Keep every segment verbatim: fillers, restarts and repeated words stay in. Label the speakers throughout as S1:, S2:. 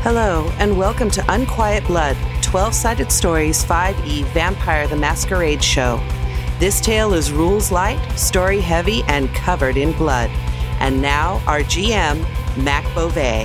S1: Hello, and welcome to Unquiet Blood, twelve-sided stories five E Vampire the Masquerade Show. This tale is rules light, story heavy, and covered in blood. And now, our G M, Mac Beauvais.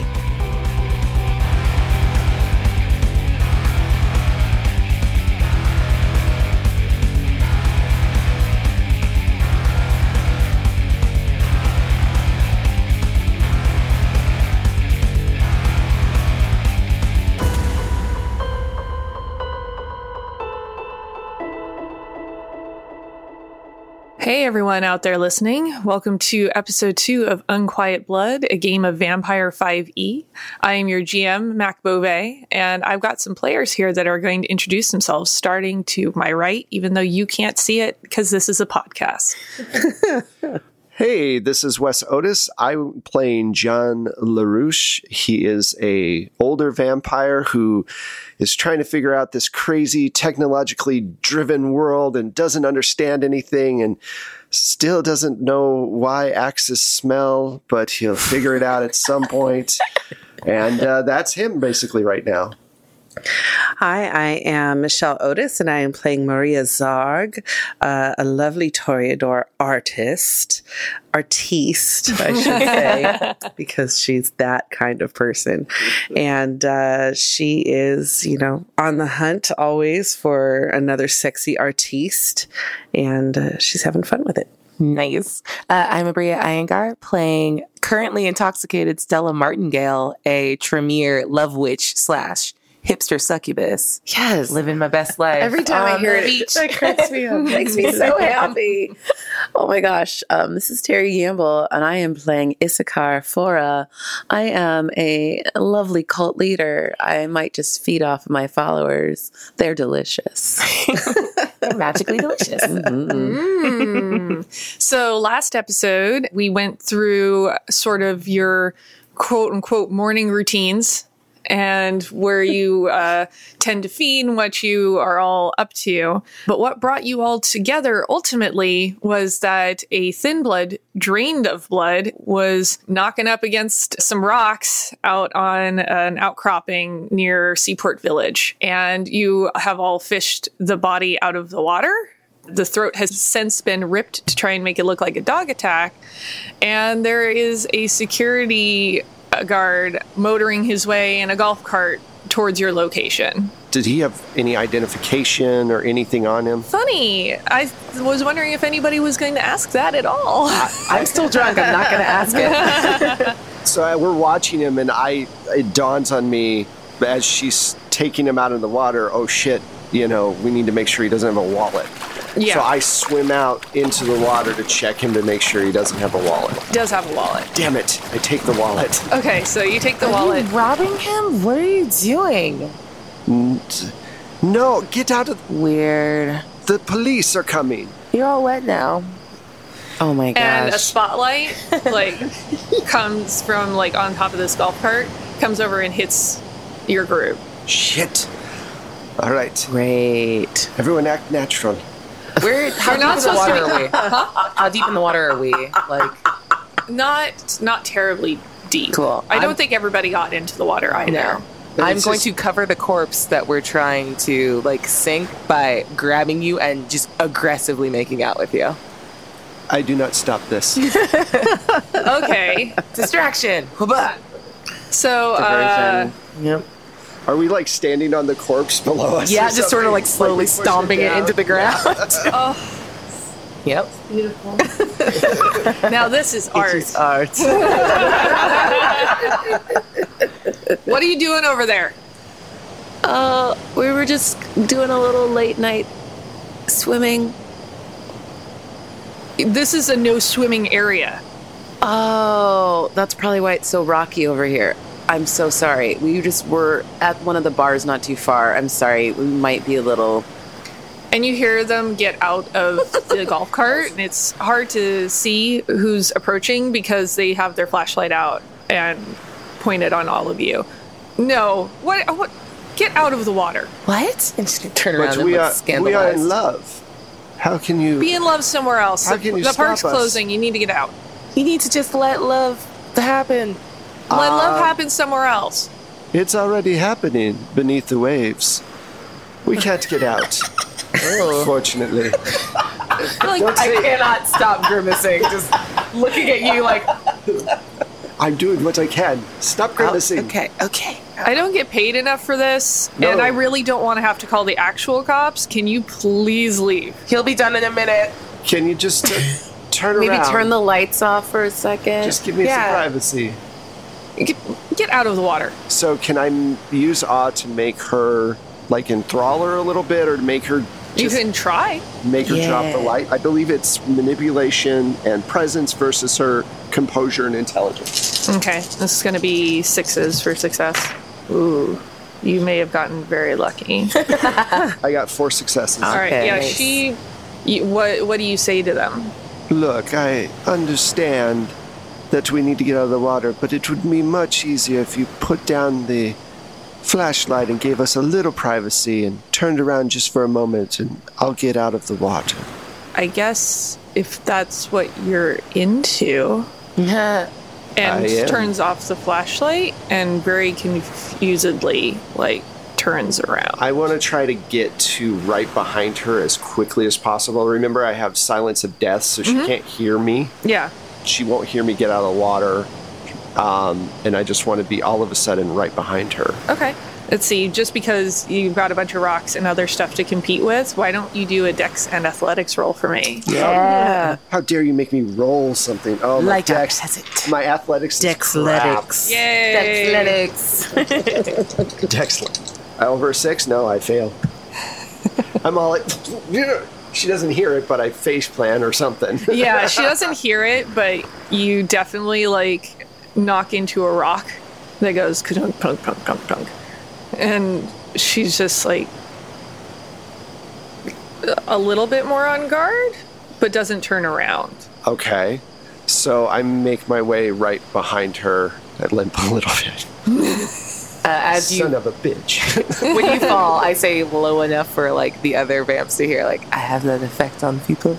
S2: Hey everyone out there listening. Welcome to episode two of Unquiet Blood, a game of Vampire five E. I am your G M, Mac Beauvais, and I've got some players here that are going to introduce themselves, starting to my right, even though you can't see it because this is a podcast.
S3: Hey, this is Wes Otis. I'm playing John LaRouche. He is a older vampire who is trying to figure out this crazy technologically driven world and doesn't understand anything and still doesn't know why axes smell, but he'll figure it out at some point. And uh, that's him basically right now.
S1: Hi, I am Michelle Otis, and I am playing Maria Zarg, uh, a lovely Toreador artist, artiste, I should say, because she's that kind of person. And uh, she is, you know, on the hunt always for another sexy artiste, and uh, she's having fun with it.
S4: Nice. Uh, I'm Abria Iyengar, playing currently intoxicated Stella Martingale, a Tremere love witch slash hipster succubus.
S1: Yes.
S4: Living my best life.
S5: Every time I hear it,
S4: beach.
S5: that cracks me up. Makes me so happy. Oh my gosh. Um, this is Terry Gamble, and I am playing Issachar Fora. I am a lovely cult leader. I might just feed off of my followers. They're delicious.
S4: They're magically delicious.
S2: Mm-hmm. Mm. So last episode, we went through sort of your quote-unquote morning routines and where you uh, tend to feed and what you are all up to. But what brought you all together ultimately was that a thin blood, drained of blood, was knocking up against some rocks out on an outcropping near Seaport Village. And you have all fished the body out of the water. The throat has since been ripped to try and make it look like a dog attack. And there is a security guard motoring his way in a golf cart towards your location.
S3: Did he have any identification or anything on him?
S2: Funny. I was wondering if anybody was going to ask that at all.
S4: I, I'm still drunk. I'm not going to ask it.
S3: So uh, we're watching him, and I it dawns on me as she's taking him out of the water, oh shit, you know, we need to make sure he doesn't have a wallet.
S2: Yeah.
S3: So I swim out into the water to check him to make sure he doesn't have a wallet.
S2: Does have a wallet.
S3: Damn it, I take the wallet.
S2: Okay, so you take the
S4: Are
S2: wallet.
S4: you robbing him? What are you doing?
S3: No, get out of...
S4: Weird.
S3: The police are coming.
S4: You're all wet now.
S5: Oh my gosh.
S2: And a spotlight, like, comes from, like, on top of this golf cart, comes over and hits your group.
S3: Shit. All right.
S5: Great.
S3: Everyone act natural.
S4: We're, how
S2: You're
S4: deep
S2: not
S4: in the
S2: supposed to
S4: water
S2: be-
S4: are we?
S2: Huh?
S4: How deep in the water are we? Like,
S2: Not, not terribly deep.
S5: Cool.
S2: I don't
S4: I'm-
S2: think everybody got into the water either.
S4: no.
S3: But
S4: I'm
S3: it's
S4: going
S3: just-
S4: to cover the corpse that we're trying to, like, sink by grabbing you and just aggressively making out with you.
S3: I do not stop this.
S2: Okay.
S4: Distraction. Hubba.
S2: So, uh,
S5: Yep.
S3: Are we like standing on the corpse below us?
S4: Yeah,
S3: or
S4: just sort of
S3: something?
S4: like slowly
S3: we push
S4: stomping it
S3: down?
S4: into the ground.
S2: oh,
S4: Yep.
S2: now this is art.
S5: It's just art.
S2: What are you doing over there?
S5: Uh, we were just doing a little late night swimming.
S2: This is a no swimming area.
S5: Oh, that's probably why it's so rocky over here. I'm so sorry. We just were at one of the bars not too far. I'm sorry. We might be a little...
S2: And you hear them get out of the golf cart, and it's hard to see who's approaching because they have their flashlight out and pointed on all of you. No, what? What? Get out of the water.
S4: What? And just turn around
S3: But
S4: and
S3: we
S4: look
S3: are,
S4: scandalized.
S3: we are in love. How can you...
S2: Be in love somewhere else.
S3: How
S2: The-
S3: can you
S2: the
S3: stop
S2: park's
S3: us?
S2: closing. You need to get out.
S4: You need to just let love happen.
S2: Let
S3: Uh,
S2: love happen somewhere else.
S3: It's already happening beneath the waves. We can't get out. Fortunately.
S4: I cannot stop grimacing. Just looking at you like,
S3: I'm doing what I can. Stop grimacing.
S4: okay, okay.
S2: I don't get paid enough for this,
S3: No.
S2: and I really don't want to have to call the actual cops. Can you please leave?
S4: He'll be done in a minute.
S3: Can you just uh, turn
S5: Maybe
S3: around?
S5: turn the lights off for a second.
S3: Just give me
S4: Yeah.
S3: some privacy.
S2: Get, get out of the water.
S3: So can I m- use awe to make her, like, enthrall her a little bit, or to make her
S2: You
S3: just
S2: can try.
S3: make her drop the
S5: Yeah.
S3: light? I believe it's manipulation and presence versus her composure and intelligence.
S2: Okay, this is going to be sixes for success. Ooh, you may have gotten very lucky.
S3: I got four successes.
S2: All right,
S5: Okay,
S2: yeah,
S5: nice.
S2: she. You, what What do you say to them?
S3: Look, I understand that we need to get out of the water, but it would be much easier if you put down the flashlight and gave us a little privacy and turned around just for a moment, and I'll get out of the water.
S2: I guess if that's what you're into.
S3: I
S2: And
S3: am.
S2: turns off the flashlight and very confusedly, like, turns around.
S3: I want to try to get to right behind her as quickly as possible. Remember, I have silence of death, so she can't hear me.
S2: Yeah.
S3: She won't hear me get out of the water. Um, and I just want to be all of a sudden right behind her.
S2: Okay. Let's see. Just because you've got a bunch of rocks and other stuff to compete with, why don't you do a dex and athletics roll for me?
S5: Yeah.
S3: How dare you make me roll something? Oh, my
S4: Like a
S3: dex.
S4: peasant.
S3: My athletics is
S5: Dexletics.
S2: Yay!
S4: Athletics.
S3: crap. Dex. Over a six? No, I fail. I'm all like, she doesn't hear it, but I face plan or something.
S2: Yeah, she doesn't hear it, but you definitely, like, knock into a rock that goes ka-dunk, punk, punk, punk, punk. And she's just, like, a little bit more on guard, but doesn't turn around.
S3: Okay. So I make my way right behind her. I limp a little bit.
S4: Uh, as you
S3: Son of a bitch.
S4: when you fall, I say low enough for like the other vamps to hear. Like, I have that effect on people.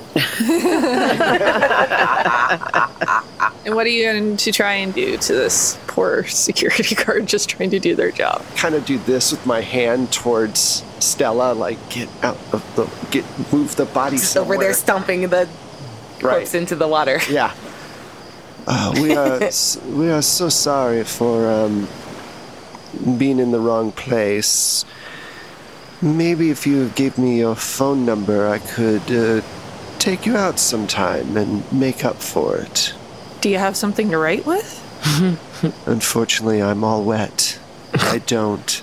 S2: And what are you going to try and do to this poor security guard just trying to do their job?
S3: Kind of do this with my hand towards Stella, like get out of the get move the body
S4: Just
S3: somewhere.
S4: over there stomping the corpse
S3: Right.
S4: into the water.
S3: Yeah. Uh, we are s- we are so sorry for um, being in the wrong place. Maybe if you gave me your phone number, I could uh, take you out sometime and make up for it.
S2: Do you have something to write with?
S3: Unfortunately, I'm all wet. I don't.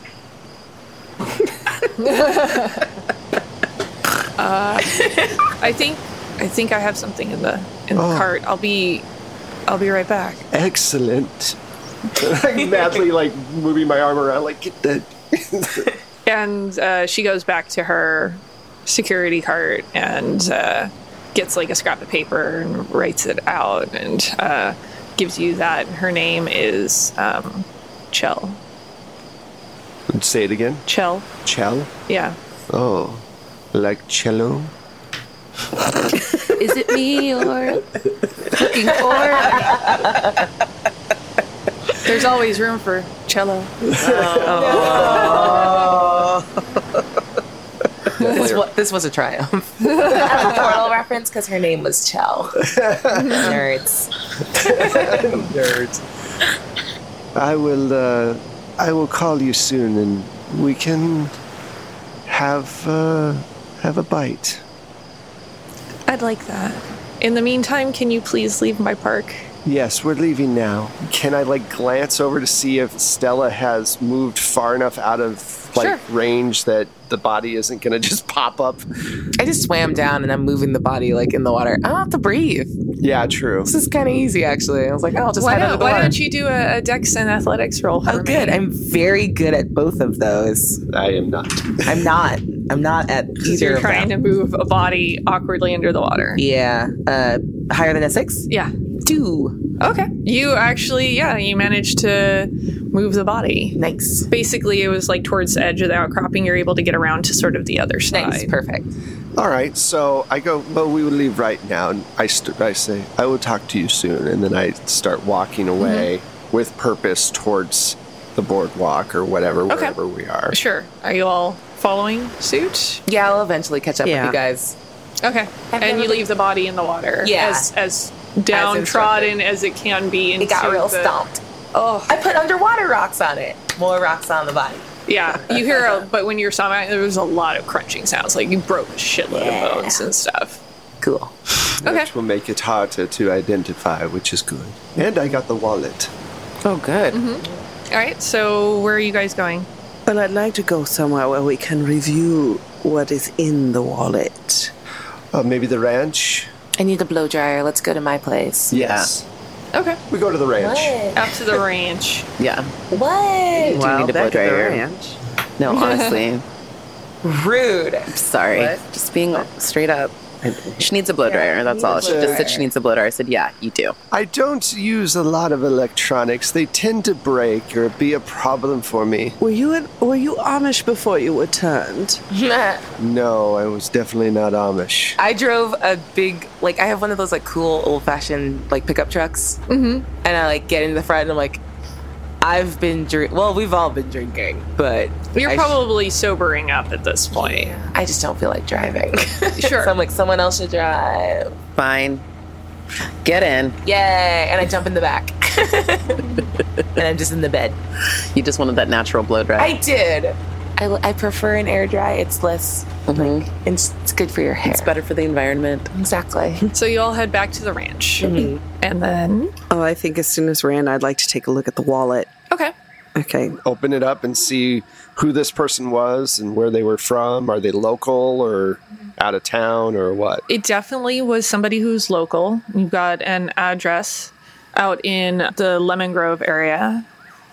S2: I think I think I have something in the in the
S3: Oh.
S2: cart. I'll be I'll be right back.
S3: Excellent. I'm madly like moving my arm around, like get the.
S2: And uh, she goes back to her security cart and uh, gets like a scrap of paper and writes it out and uh, gives you that. Her name is um, Chell.
S3: Say it again.
S2: Chell.
S3: Chell.
S2: Yeah.
S3: Oh, like cello.
S5: Is it me you're looking for?
S2: There's always room for cello.
S4: This, was, this was a triumph. I have a Portal reference because her name was Chell. Nerds.
S3: Nerds. I will. Uh, I will call you soon, and we can have uh, have a bite.
S2: I'd like that. In the meantime, can you please leave my park?
S3: Yes, we're leaving now. Can I like glance over to see if Stella has moved far enough out of like
S2: Sure.
S3: range that the body isn't going to just pop up?
S4: I just swam down and I'm moving the body like in the water. I don't have to breathe.
S3: Yeah, true.
S4: This is kind of easy, actually. I was like, oh, I'll just
S2: Why
S4: head
S2: don't,
S4: under the
S2: why
S4: water.
S2: don't you do a, a dex and athletics roll? For
S4: Oh, good.
S2: Me?
S4: I'm very good at both of those.
S3: I am not.
S4: I'm not. I'm not at either
S2: You're
S4: of
S2: trying
S4: them.
S2: to move a body awkwardly under the water.
S4: Yeah. Uh, higher than a six?
S2: Yeah.
S4: Two.
S2: Okay. You actually, yeah, you managed to move the body.
S4: Nice.
S2: Basically, it was like towards the edge of the outcropping. You're able to get around to sort of the other side.
S4: Nice. Perfect.
S3: All right, so I go, well, we will leave right now. And I, st- I say, I will talk to you soon. And then I start walking away with purpose towards the boardwalk or whatever,
S2: Okay.
S3: wherever we are.
S2: Sure. Are you all following suit?
S4: Yeah, I'll eventually catch up
S1: Yeah.
S4: with you guys.
S2: Okay. And
S4: never
S2: you
S4: been-
S2: leave the body in the water.
S4: Yeah.
S2: As, as downtrodden as it can be. Into
S4: It got real
S2: the,
S4: stomped.
S2: Oh.
S4: I put underwater rocks on it. More rocks on the body.
S2: Yeah. You hear, a, but when you're stomping, there was a lot of crunching sounds. Like you broke a shitload
S4: Yeah.
S2: of bones and stuff.
S4: Cool.
S2: Okay.
S3: Which will make it harder to identify, which is good. And I got the wallet.
S5: Oh, good.
S2: All right. So where are you guys going?
S1: Well, I'd like to go somewhere where we can review what is in the wallet.
S3: Uh, maybe the ranch?
S4: I need a blow dryer. Let's go to my place.
S3: Yes.
S2: Okay.
S3: We go to the ranch.
S2: Out to the ranch.
S5: Yeah.
S4: What?
S5: Do you need a blow
S1: back at the
S5: dryer?
S1: ranch.
S5: No, honestly.
S4: Rude.
S5: Sorry.
S4: What?
S5: Just being straight up. She needs a blow dryer. That's
S4: need
S5: all.
S4: a
S5: She
S4: blow
S5: just said
S4: dryer.
S5: she needs a blow dryer. I said, yeah, you do.
S3: I don't use a lot of electronics. They tend to break or be a problem for me.
S1: Were you in, were you Amish before you were turned?
S3: No, I was definitely not Amish.
S4: I drove a big, like, I have one of those, like, cool old-fashioned, like, pickup trucks. Mm-hmm. And I, like, get in the front and I'm like, I've been drink. Well, we've all been drinking, but
S2: You're
S4: I sh-
S2: probably sobering up at this point.
S4: I just don't feel like driving.
S2: Sure.
S4: So I'm like, someone else should drive.
S5: Fine. Get in.
S4: Yay! And I jump in the back, and I'm just in the bed.
S5: You just wanted that natural blow dryer.
S4: I did. I, I prefer an air dry. It's less like it's, it's good for your hair.
S5: It's better for the environment.
S4: Exactly.
S2: So you all head back to the ranch. And then,
S1: Oh, I think as soon as we're in, I'd like to take a look at the wallet.
S2: okay.
S1: Okay.
S3: Open it up and see who this person was and where they were from. Are they local or out of town or what?
S2: It definitely was somebody who's local. You've got an address out in the Lemon Grove area.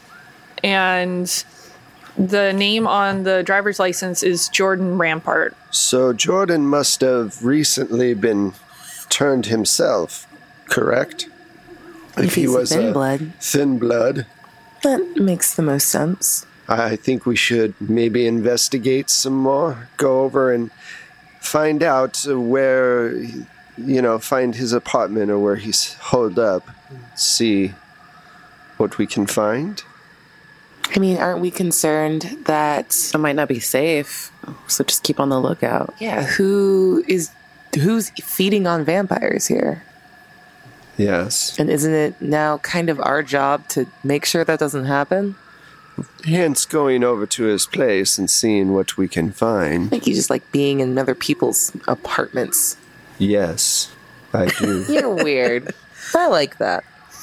S2: And the name on the driver's license is Jordan Rampart.
S3: So Jordan must have recently been turned himself, correct?
S4: If he's a thin blood.
S3: thin blood,
S4: That makes the most sense.
S3: I think we should maybe investigate some more. Go over and find out where, you know, find his apartment or where he's holed up. See what we can find.
S4: I mean, aren't we concerned that
S5: It might not be safe, so just keep on the lookout.
S4: yeah, who is who's feeding on vampires here?
S3: Yes.
S4: And isn't it now kind of our job to make sure that doesn't happen?
S3: Hence going over to his place and seeing what we can find.
S4: Like you just like being in other people's apartments.
S3: Yes, I do.
S4: You're weird. I like that.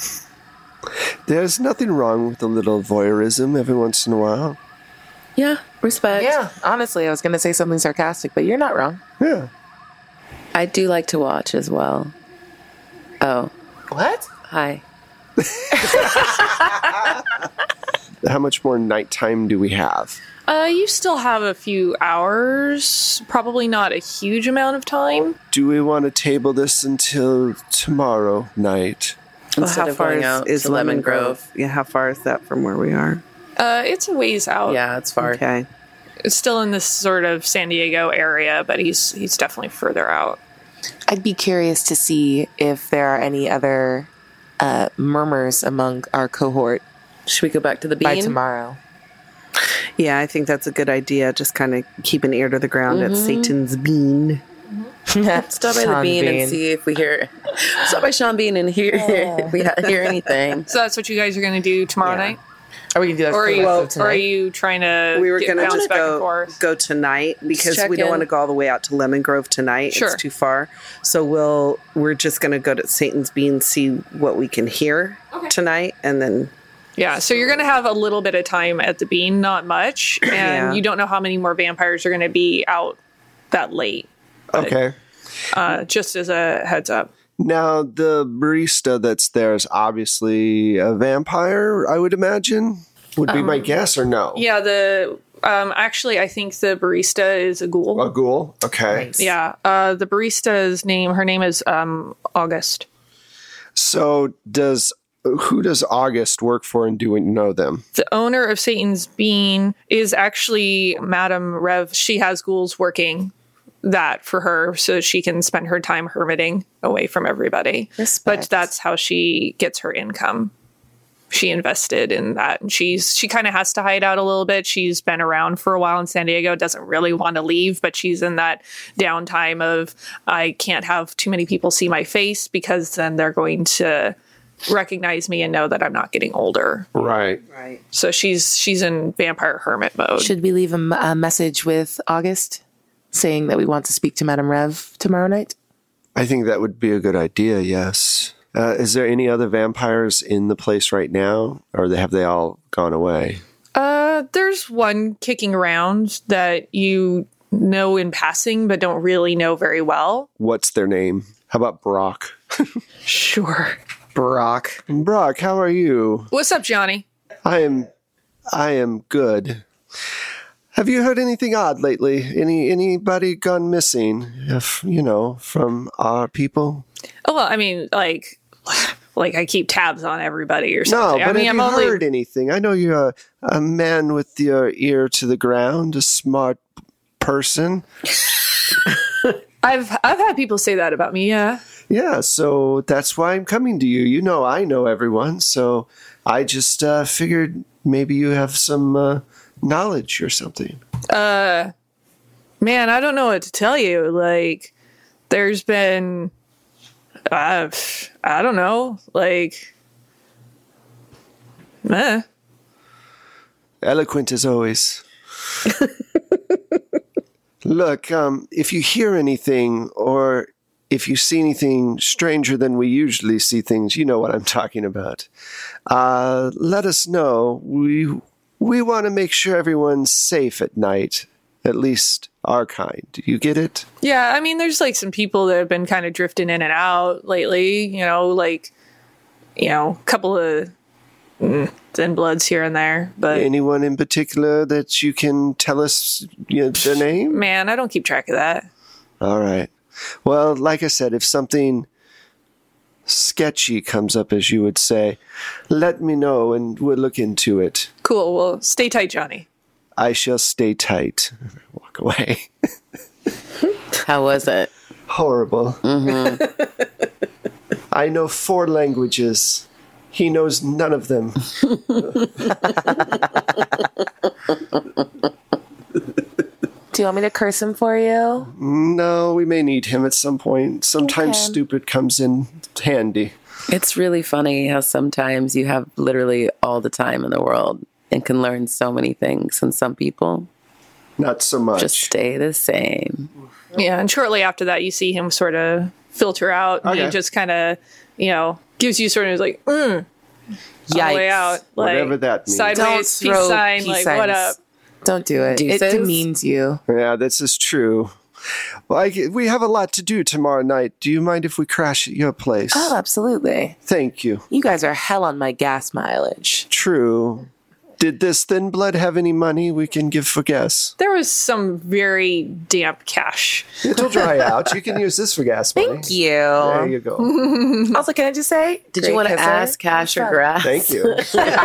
S3: There's nothing wrong with a little voyeurism every once in a while.
S5: Yeah, respect.
S4: Yeah, honestly, I was going to say something sarcastic, but you're not wrong.
S3: Yeah.
S5: I do like to watch as well. Oh,
S4: What?
S5: hi.
S3: How much more nighttime do we have?
S2: Uh, you still have a few hours, probably not a huge amount of time.
S3: Do we want to table this until tomorrow night?
S1: Well,
S5: Instead
S1: how
S5: of
S1: far
S5: going
S1: is,
S5: out
S1: is
S5: to
S1: Lemon
S5: Lemon
S1: Grove?
S5: Grove.
S1: Yeah, how far is that from where we are?
S2: Uh, it's a ways out.
S5: Yeah, it's far.
S1: Okay.
S2: It's still in this sort of San Diego area, but he's he's definitely further out.
S4: I'd be curious to see if there are any other uh, murmurs among our cohort
S5: Should we go back to the
S4: by
S5: bean?
S4: tomorrow.
S1: Yeah, I think that's a good idea. Just kind of keep an ear to the ground at Satan's bean.
S5: Stop by the
S4: Sean
S5: bean,
S4: Bean.
S5: and see if we hear. Stop by Sean Bean and hear if we ha- hear anything.
S2: So that's what you guys are going to do tomorrow
S1: Yeah.
S2: night?
S4: Are we gonna do that
S2: Or are
S4: for the
S2: you,
S4: rest of
S2: or are
S4: tonight?
S2: you trying to
S1: We were
S2: get
S1: going to
S2: bounce
S1: just
S2: back and
S1: go
S2: forth?
S1: go tonight because
S5: check
S1: we don't
S5: in.
S1: want to go all the way out to Lemon Grove tonight.
S2: Sure.
S1: It's too far. So we'll we're just going to go to Satan's Bean, see what we can hear tonight, and then
S2: Yeah, so you're going to have a little bit of time at the Bean, not much, and
S1: Yeah.
S2: you don't know how many more vampires are going to be out that late.
S3: Okay.
S2: Uh, just as a heads up.
S3: Now, the barista that's there is obviously a vampire, I would imagine. Would be my guess, or no?
S2: Yeah, the um, actually, I think the barista is a ghoul.
S3: A ghoul? Okay.
S2: Yeah, uh, the barista's name, her name is um, August.
S3: So, does who does August work for, and do we know them?
S2: The owner of Satan's Bean is actually Madame Rev. She has ghouls working that for her so she can spend her time hermiting away from everybody.
S4: Respect.
S2: But that's how she gets her income. she invested in that. And she's she kind of has to hide out a little bit. She's been around for a while in San Diego, doesn't really want to leave, but she's in that downtime of I can't have too many people see my face because then they're going to recognize me and know that I'm not getting older.
S3: Right.
S1: Right.
S2: So she's she's in vampire hermit mode.
S4: Should we leave a, m- a message with August saying that we want to speak to Madame Rev tomorrow night?
S3: I think that would be a good idea, yes. Uh, is there any other vampires in the place right now, or have they all gone away?
S2: Uh, there's one kicking around that you know in passing, but don't really know very well.
S3: What's their name? How about Brock?
S2: Sure.
S4: Brock.
S3: Brock, how are you?
S2: What's up, Johnny?
S3: I am, I am good. Have you heard anything odd lately? Any anybody gone missing? If you know, from our people?
S2: Oh, well, I mean, like, like I keep tabs on everybody or
S3: No,
S2: something.
S3: but
S2: I mean,
S3: have
S2: I'm
S3: you
S2: only
S3: heard anything? I know you're a, a man with your ear to the ground, a smart person.
S2: I've I've had people say that about me. Yeah.
S3: Yeah, so that's why I'm coming to you. You know, I know everyone, so I just uh, figured maybe you have some uh, knowledge or something.
S2: Uh, man, I don't know what to tell you. Like, there's been, uh, I don't know, like, meh.
S3: Eloquent as always. Look, um, if you hear anything or if you see anything stranger than we usually see things, you know what I'm talking about. Uh, let us know. We we want to make sure everyone's safe at night, at least our kind. Do you get it?
S2: Yeah, I mean, there's like some people that have been kind of drifting in and out lately, you know, like, you know, a couple of mm, thin bloods here and there, but
S3: Anyone in particular that you can tell us, you know, their name?
S2: man, I don't keep track of that.
S3: All right. Well, like I said, if something sketchy comes up, as you would say, let me know and we'll look into it.
S2: Cool. Well, stay tight, Johnny.
S3: I shall stay tight. Walk away.
S5: How was it?
S3: Horrible.
S5: Mm-hmm.
S3: I know four languages. He knows none of them.
S4: Do you want me to curse him for you?
S3: No, we may need him at some point. Sometimes
S4: Okay.
S3: stupid comes in handy.
S5: It's really funny how sometimes you have literally all the time in the world and can learn so many things, and some people
S3: Not so much.
S5: just stay the same.
S2: Yeah, and shortly after that, you see him sort of filter out, and
S3: Okay.
S2: he just kind of, you know, gives you sort of like, mm, all the way
S4: Yikes.
S2: out, like
S3: Whatever that means.
S2: sideways,
S4: Don't
S2: peace
S4: throw
S2: sign,
S4: peace
S2: like
S4: signs.
S2: what up?
S4: Don't do it. It
S5: Deuces?
S4: demeans you.
S3: Yeah, this is true. Well, I, we have a lot to do tomorrow night. Do you mind if we crash at your place?
S4: Oh, absolutely.
S3: Thank you.
S4: You guys are hell on my gas mileage.
S3: True. Did this thin blood have any money we can give for gas?
S2: There was some very damp cash.
S3: It'll dry out. You can use this for gas money.
S4: Thank you.
S3: There you go.
S4: Also, can I just say,
S5: Did
S4: great
S5: you want to
S4: kisser.
S5: ask cash or grass?
S3: Thank you.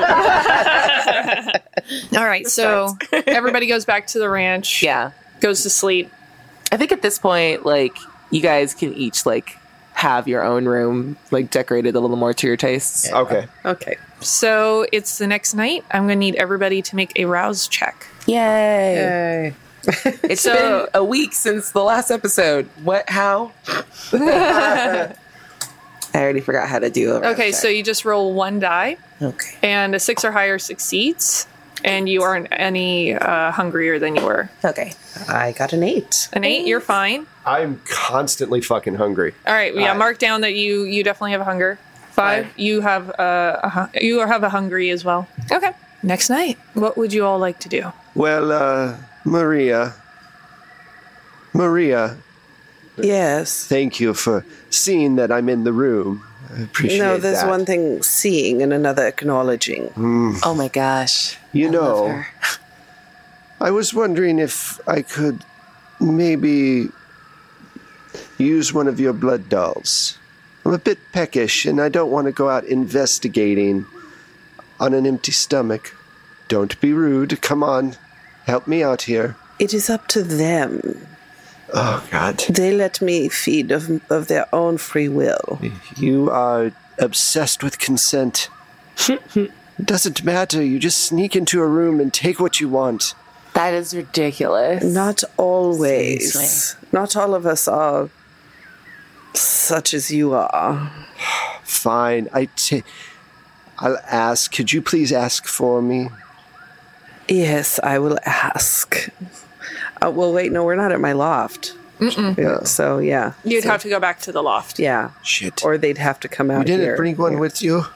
S2: All right, so everybody goes back to the ranch.
S4: Yeah.
S2: Goes to sleep.
S4: I think at this point, like, you guys can each, like, have your own room, like, decorated a little more to your tastes.
S3: Okay.
S1: Okay.
S2: So it's the next night. I'm going to need everybody to make a rouse check.
S4: Yay.
S1: Yay.
S4: It's
S2: So-
S4: been a week since the last episode. What? How? I already forgot how to do it.
S2: Okay, so you just roll one die,
S4: Okay.
S2: and a six or higher succeeds, and you aren't any uh, hungrier than you were.
S4: Okay.
S1: I got an eight.
S2: An eight, you're fine.
S3: I'm constantly fucking hungry.
S2: All right, yeah,
S3: Five.
S2: mark down that you you definitely have hunger. Five,
S3: Five.
S2: you have uh, a, hu- you have a hungry as well. Okay, next night, what would you all like to do?
S3: Well, uh, Maria. Maria,
S1: Yes.
S3: thank you for seeing that I'm in the room. I appreciate
S1: No, there's
S3: that.
S1: one thing seeing and another acknowledging.
S4: Oh my gosh.
S3: You
S4: I love
S3: know,
S4: her.
S3: I was wondering if I could maybe use one of your blood dolls. I'm a bit peckish and I don't want to go out investigating on an empty stomach. Don't be rude. Come on. Help me out here.
S1: It is up to them.
S3: Oh, God.
S1: They let me feed of, of their own free will.
S3: You are obsessed with consent. It doesn't matter. You just sneak into a room and take what you want.
S4: That is ridiculous.
S1: Not always.
S5: Seriously.
S1: Not all of us are such as you are.
S3: Fine. I t- I'll ask. Could you please ask for me?
S1: Yes, I will ask. Uh, well, wait, no, we're not at my loft. Yeah, so, yeah.
S2: You'd
S1: So-
S2: have to go back to the loft.
S1: Yeah.
S3: Shit.
S1: Or they'd have to come out
S3: You didn't
S1: here.
S3: bring one
S1: Yeah.
S3: with you?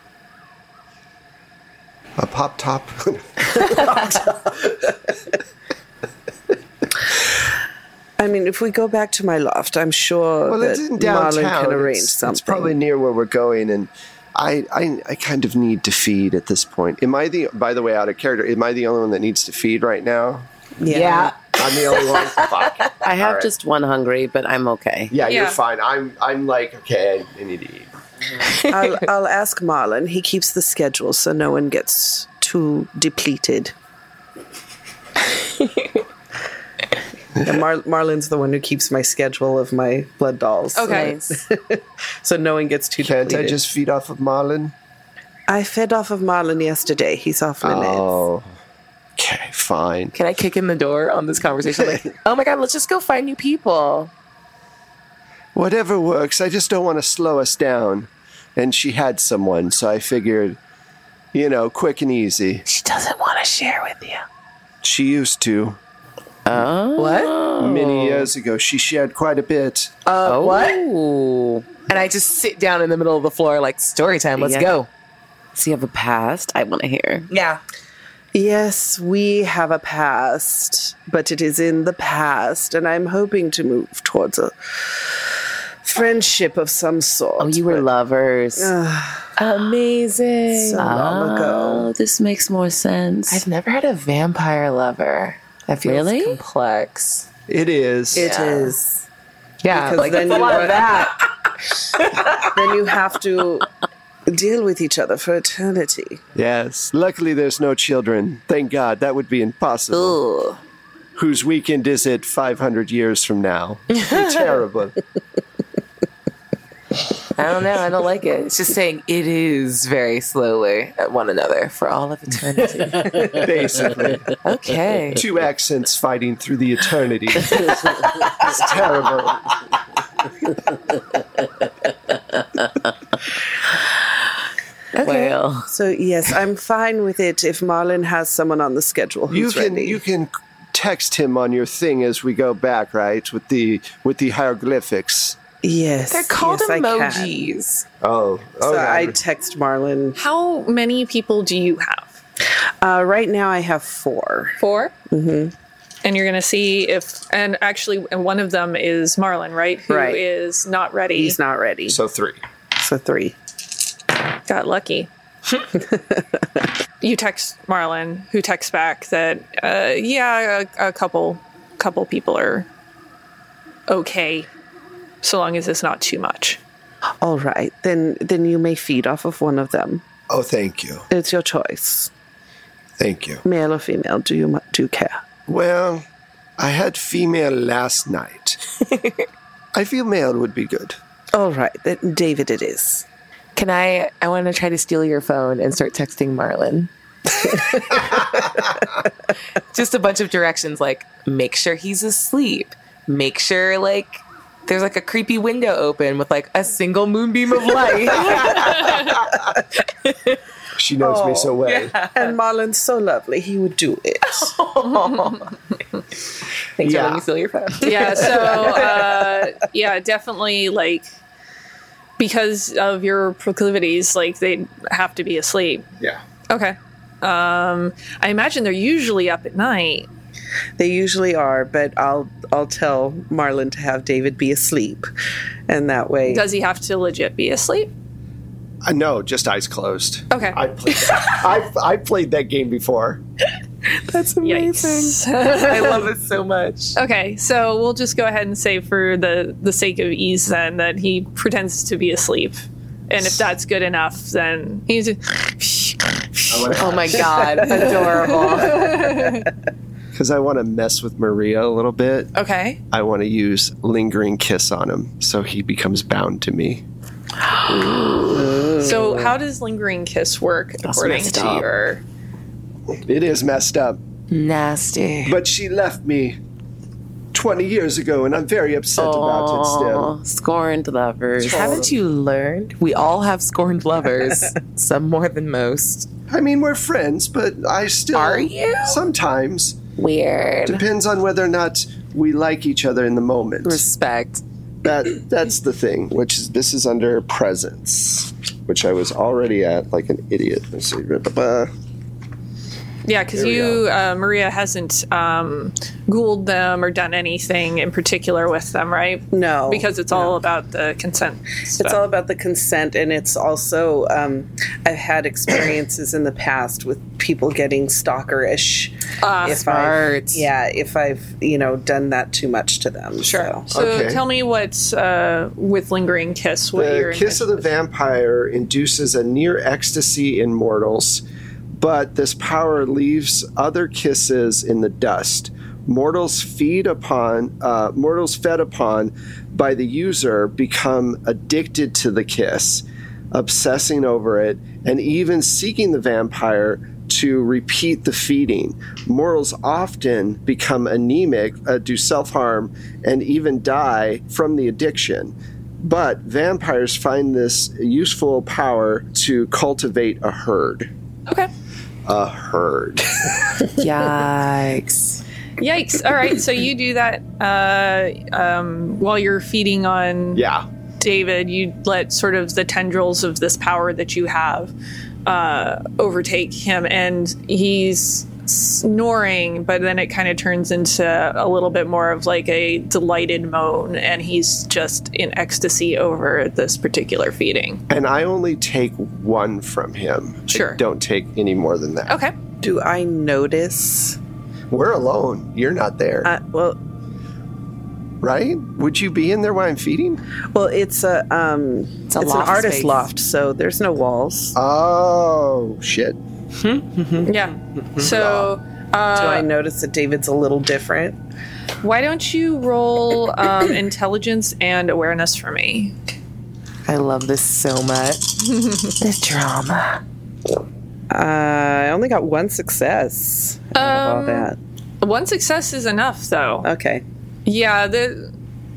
S3: A pop top?
S1: I mean, if we go back to my loft, I'm sure
S3: Well,
S1: that
S3: it's in
S1: Marlon
S3: downtown.
S1: can arrange
S3: it's,
S1: something.
S3: it's probably near where we're going, and I, I, I kind of need to feed at this point. Am I the? By the way, out of character, am I the only one that needs to feed right now?
S5: Yeah.
S3: I'm the only one. Fuck.
S5: I have
S3: All right.
S5: just one hungry, but I'm okay.
S3: Yeah, you're
S2: Yeah.
S3: fine. I'm, I'm like, okay, I, I need to eat.
S1: I'll, I'll ask Marlon. He keeps the schedule so no one gets too depleted. And Mar- Marlon's the one who keeps my schedule of my blood dolls.
S2: Okay.
S5: Nice.
S1: So no one gets too
S3: Can't
S1: depleted.
S3: I just feed off of Marlon?
S1: I fed off of Marlon yesterday. He's off limits.
S3: Oh, okay, fine.
S4: Can I kick in the door on this conversation? Like, oh my God, let's just go find new people.
S3: Whatever works. I just don't want to slow us down. And she had someone, so I figured, you know, quick and easy.
S4: She doesn't want to share with you.
S3: She used to.
S1: What?
S3: Many years ago, she shared quite a bit.
S4: Uh, what? And I just sit down in the middle of the floor like, story time, let's
S5: Yeah.
S4: go.
S5: So you have a past? I want to hear.
S4: Yeah.
S1: Yes, we have a past, but it is in the past, and I'm hoping to move towards a friendship of some sort.
S5: Oh, you were
S1: but
S5: lovers.
S4: Amazing.
S1: so long ago.
S5: Oh, this makes more sense.
S4: I've never had a vampire lover. That feels
S5: Really?
S4: complex.
S3: It is.
S1: It is.
S4: Yeah,
S1: Because
S4: like
S1: then
S4: it's a
S1: you
S4: lot
S1: run-
S4: of that.
S1: Then you have to deal with each other for eternity.
S3: Yes. Luckily, there's no children. Thank God. That would be impossible.
S5: Ugh.
S3: Whose weekend is it five hundred years from now? Terrible.
S4: I don't know. I don't like it. It's just saying it is very slowly at one another for all of eternity.
S3: Basically.
S4: Okay.
S3: Two accents fighting through the eternity. It's terrible.
S5: Well,
S1: So yes, I'm fine with it if Marlon has someone on the schedule
S3: You
S1: who's
S3: can
S1: ready.
S3: you can text him on your thing as we go back, right? With the with the hieroglyphics.
S1: yes,
S4: They're called
S1: yes, I can.
S4: emojis.
S3: Oh,
S1: So
S3: okay.
S1: I text Marlon.
S2: How many people do you have?
S1: Uh, right now, I have four.
S2: Four? Mm-hmm. And you're going to see if, and actually, and one of them is Marlon, right? Who
S1: Right.
S2: is not ready.
S1: He's not ready. So,
S3: so three.
S1: three.
S2: Got lucky. You text Marlon, who texts back that, uh, yeah, a, a couple, couple people are okay, so long as it's not too much.
S1: All right, then then you may feed off of one of them.
S3: Oh, thank you,
S1: It's your choice,
S3: thank you.
S1: male or female. Do you mu- do you care?
S3: Well, I had female last night. I feel male would be good.
S1: All right, then David, it is.
S4: Can I? I want to try to steal your phone and start texting Marlon. Just a bunch of directions, like make sure he's asleep. Make sure, like, there's like a creepy window open with like a single moonbeam of light.
S3: She knows me so well.
S1: And Marlon's so lovely; he would do it.
S4: Thanks
S3: Yeah.
S4: for letting me steal your phone.
S2: Yeah, so uh, yeah, definitely like because of your proclivities, like they have to be asleep.
S3: Yeah.
S2: Okay. Um, I imagine they're usually up at night.
S1: They usually are, but I'll I'll tell Marlon to have David be asleep, and that way.
S2: Does he have to legit be asleep?
S3: I know, just eyes closed.
S2: Okay.
S3: I played that. I've, I played that game before.
S1: That's amazing.
S2: Yikes.
S4: I love it so much.
S2: Okay, so we'll just go ahead and say for the the sake of ease then that he pretends to be asleep. And if that's good enough, then he's
S4: Oh my God, adorable.
S3: Because I want to mess with Maria a little bit.
S2: okay.
S3: I want to use lingering kiss on him so he becomes bound to me.
S2: So how does lingering kiss work according
S5: messed
S2: to
S5: up.
S2: your...
S3: It is messed up.
S4: Nasty.
S3: But she left me twenty years ago, and I'm very upset about it still.
S5: Oh, scorned lovers.
S4: Haven't you learned? We all have scorned lovers. Some more than most.
S3: I mean, we're friends, but I still...
S4: Are you?
S3: Sometimes.
S4: Weird.
S3: Depends on whether or not we like each other in the moment.
S4: Respect.
S3: That That's the thing, which is, this is under presence, which I was already at like an idiot. Let's see. Ba-ba-ba.
S2: Yeah, because
S3: There we
S2: you, uh, Maria, hasn't um, ghouled them or done anything in particular with them, right?
S1: No.
S2: Because it's all about the consent stuff.
S1: It's all about the consent, and it's also um, I've had experiences in the past with people getting stalkerish.
S2: Ah,
S1: if
S4: smart.
S1: I've, yeah, if I've you know done that too much to them.
S2: Sure.
S1: So.
S2: So
S3: Okay.
S2: tell me what's uh, with lingering kiss. What
S3: The
S2: your
S3: kiss of the
S2: intention is.
S3: vampire induces a near ecstasy in mortals, but this power leaves other kisses in the dust. Mortals feed upon, uh, mortals fed upon by the user become addicted to the kiss, obsessing over it, and even seeking the vampire to repeat the feeding. Mortals often become anemic, uh, do self-harm, and even die from the addiction. But vampires find this useful power to cultivate a herd.
S2: Okay.
S3: A herd.
S4: Yikes.
S2: Yikes. All right. So you do that uh, um, while you're feeding on
S3: Yeah.
S2: David. You let sort of the tendrils of this power that you have uh, overtake him, and he's snoring, but then it kind of turns into a little bit more of like a delighted moan, and he's just in ecstasy over this particular feeding.
S3: And I only take one from him.
S2: Sure.
S3: I don't take any more than that.
S2: Okay.
S1: Do I notice?
S3: We're alone. You're not there.
S1: Uh, well,
S3: right? Would you be in there while I'm feeding?
S1: well, it's a um, it's,
S4: a
S1: an
S4: loft
S1: artist
S4: space.
S1: loft, so there's no walls.
S3: Oh, shit.
S2: Yeah. So
S1: Do
S2: uh,
S1: I notice that David's a little different?
S2: why don't you roll um, intelligence and awareness for me?
S4: I love this so much. This drama.
S1: Uh, I only got one success out of all
S2: Um,
S1: that.
S2: One success is enough, though.
S1: Okay.
S2: Yeah, the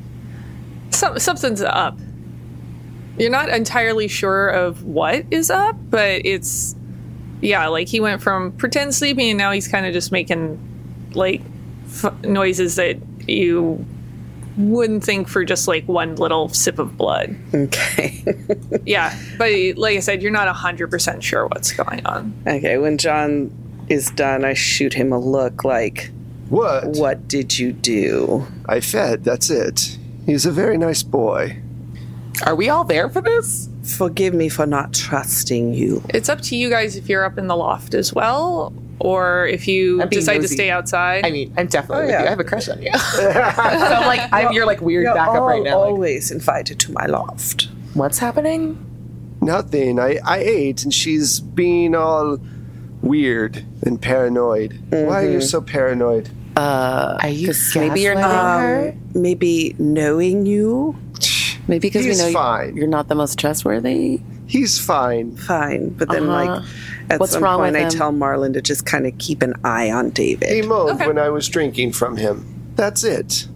S2: some, something's up. You're not entirely sure of what is up, but it's yeah, like he went from pretend sleeping and now he's kind of just making like f- noises that you wouldn't think for just like one little sip of blood.
S1: Okay.
S2: Yeah, but like I said, you're not one hundred percent sure what's going on.
S1: Okay. When John is done, I shoot him a look like,
S3: What?
S1: "What did you do?"
S3: I fed. That's it. He's a very nice boy.
S4: Are we all there for this?
S1: Forgive me for not trusting you.
S2: It's up to you guys if you're up in the loft as well, or if you
S4: I'm being
S2: decide to
S4: nosy.
S2: stay outside.
S4: I mean, I'm definitely
S1: Oh,
S4: with
S1: yeah.
S4: you. I have a crush on you. so I'm like, I'm your like weird
S1: You're
S4: backup
S1: all
S4: right now. Like,
S1: always invited to my loft.
S4: what's happening?
S3: Nothing. I, I ate, and she's being all weird and paranoid. Why are you so paranoid?
S4: Are you
S5: maybe you're not-
S4: gaslighting her?
S1: Um, maybe knowing you,
S5: Maybe because we
S3: He's
S5: know
S3: fine.
S5: you're not the most trustworthy.
S3: He's fine.
S1: fine. But then,
S5: Uh-huh.
S1: like, at
S5: What's
S1: some
S5: wrong
S1: point,
S5: with
S1: I
S5: him?
S1: tell Marlon to just kind of keep an eye on David.
S3: He moaned
S2: Okay.
S3: when I was drinking from him. That's it.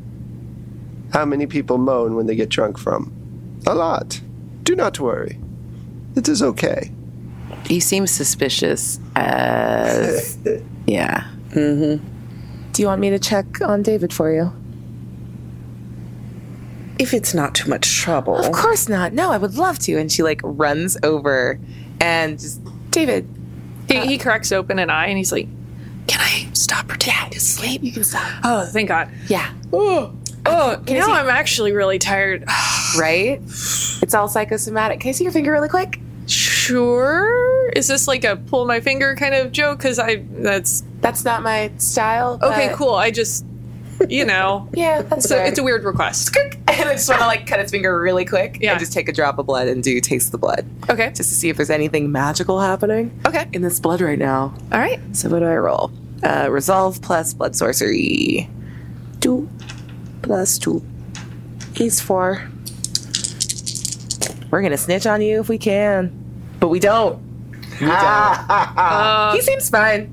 S3: How many people moan when they get drunk from? A lot. Do not worry. It is okay.
S5: You seem suspicious as yeah.
S4: Do you want me to check on David for you?
S1: If it's not too much trouble.
S4: Of course not. No, I would love to. And she like runs over and just, David,
S2: He, he cracks open an eye and he's like, "Can I stop pretending to sleep?"
S4: you can stop.
S2: Oh, thank God.
S4: Yeah.
S2: Oh, oh
S4: Can I
S2: now
S4: see-
S2: I'm actually really tired.
S4: Right? It's all psychosomatic. Can I see your finger really quick?
S2: Sure. Is this like a pull my finger kind of joke? Because I, that's,
S4: That's not my style.
S2: okay,
S4: but-
S2: cool. I just, you know,
S4: Yeah, that's
S2: it's a,
S4: fair.
S2: it's a weird request.
S4: And I just want to like cut its finger really quick
S2: Yeah.
S4: and just take a drop of blood and do taste the blood.
S2: Okay.
S4: Just to see if there's anything magical happening
S2: Okay.
S4: in this blood right now.
S2: All right.
S4: So what do I roll? Uh, resolve plus blood sorcery. Two plus two is four. We're gonna snitch on you if we can, but we don't. We don't. uh, he seems fine.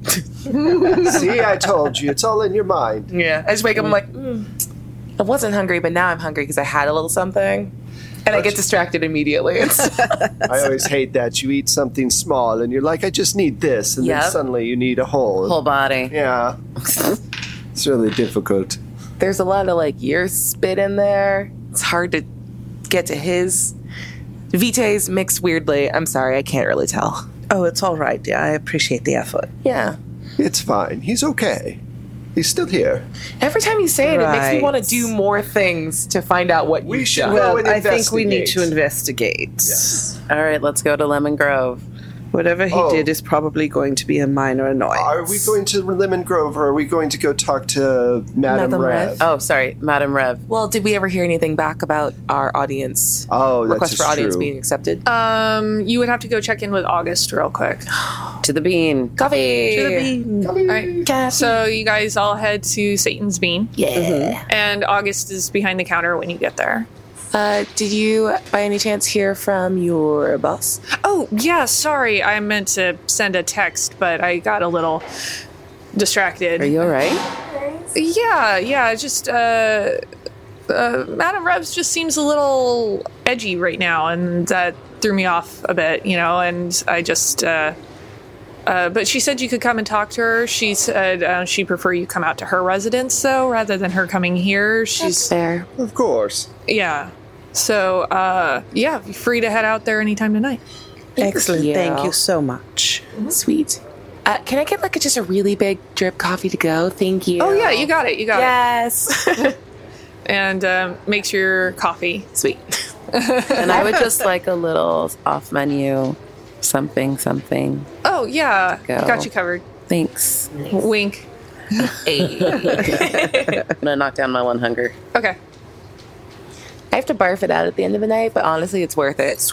S3: See, I told you, it's all in your mind.
S4: Yeah, I just wake up. I'm like, mm, I wasn't hungry, but now I'm hungry because I had a little something, and I get distracted immediately.
S3: I always hate that. You eat something small, and you're like, I just need this, and
S5: Yep.
S3: then suddenly you need a whole.
S5: Whole body.
S3: Yeah, it's really difficult.
S4: There's a lot of like your spit in there. It's hard to get to his. Vitae's mixed weirdly. I'm sorry, I can't really tell.
S1: Oh, it's all right. Yeah, I appreciate the effort.
S4: Yeah.
S3: It's fine. He's okay. He's still here.
S4: Every time you say it, it makes me
S1: Right.
S4: want to do more things to find out what
S3: We
S4: you've
S3: should
S4: done.
S3: go
S1: Well,
S3: and
S1: I think we need to
S3: investigate.
S1: investigate.
S3: Yes.
S5: All right, let's go to Lemon Grove.
S1: Whatever he
S3: Oh.
S1: did is probably going to be a minor annoyance.
S3: Are we going to Lemon Grove, or are we going to go talk to Madame
S4: Madame
S3: Rev?
S4: Rev?
S5: Oh, sorry, Madam Rev.
S4: Well, did we ever hear anything back about our audience
S3: Oh, that's
S4: request
S3: just
S4: for audience
S3: true.
S4: being accepted?
S2: Um, you would have to go check in with August real quick.
S5: To the bean.
S4: Coffee.
S2: To the bean. All right. So you guys all head to Satan's Bean,
S4: Yeah.
S2: and August is behind the counter when you get there.
S4: Uh, did you, by any chance, hear from your boss?
S2: Oh, yeah, sorry. I meant to send a text, but I got a little distracted.
S5: Are you all right?
S2: Yeah, yeah, just, uh, uh, Madame Revs just seems a little edgy right now, and that threw me off a bit, you know, and I just, uh, uh, but she said you could come and talk to her. She said uh, she'd prefer you come out to her residence, though, rather than her coming here. She's,
S4: Fair.
S3: Of course.
S2: yeah. So, uh, yeah, be free to head out there anytime tonight.
S1: Excellent.
S4: you.
S1: Thank you so much.
S4: Sweet. Uh, can I get like a, just a really big drip coffee to go? Thank you.
S2: Oh, yeah, you got it, you got
S4: Yes.
S2: it. And um, makes your coffee.
S4: Sweet.
S5: And I would just like a little off menu, something, something.
S2: Oh, yeah,
S5: Go.
S2: got you covered.
S5: Thanks.
S2: Wink.
S4: Hey.
S5: I'm gonna knock down my one hunger.
S2: Okay.
S4: I have to barf it out at the end of the night, but honestly, it's worth it.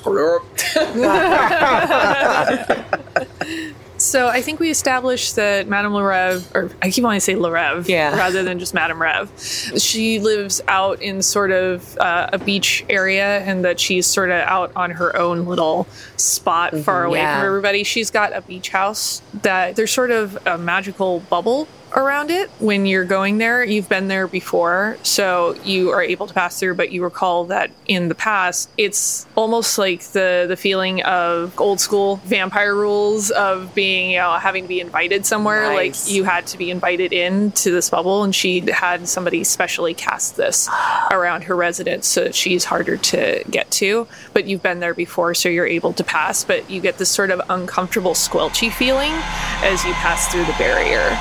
S2: So I think we established that Madame Larev, or I keep wanting to say Larev,
S4: Yeah.
S2: rather than just Madame Rev. She lives out in sort of uh, a beach area, and that she's sort of out on her own little spot far away
S4: yeah.
S2: from everybody. She's got a beach house that there's sort of a magical bubble around it when you're going there. You've been there before, so you are able to pass through, but you recall that in the past, it's almost like the the feeling of old school vampire rules of being, you know, having to be invited somewhere.
S4: Nice.
S2: Like you had to be invited in to this bubble, and she had somebody specially cast this around her residence so that she's harder to get to. But you've been there before, so you're able to pass, but you get this sort of uncomfortable squelchy feeling as you pass through the barrier.